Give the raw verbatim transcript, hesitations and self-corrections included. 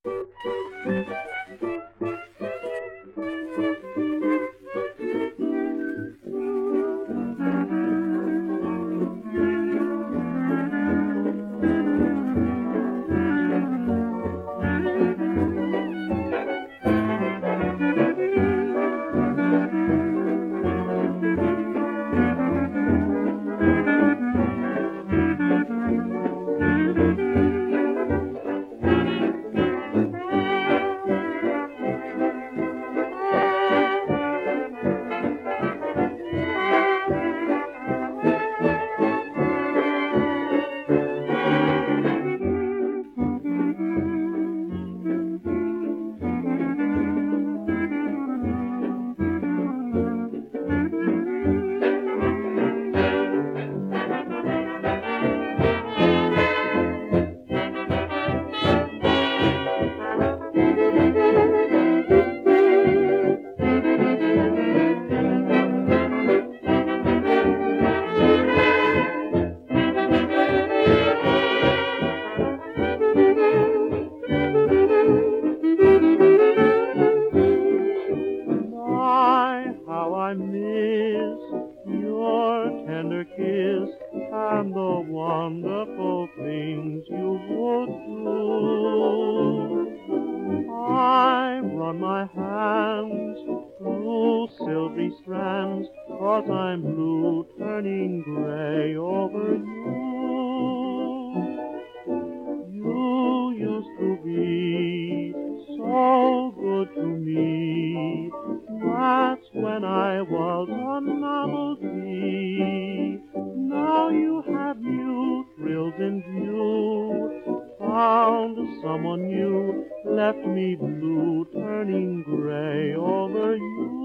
My, how I miss your tender kiss and the wonderful things you would do. I run my hands through silvery strands, 'cause I'm blue turning gray over you. You used to be so good to me. That's when I was a novelty. Now you have new thrills in view. Found someone new, left me blue, turning gray over you.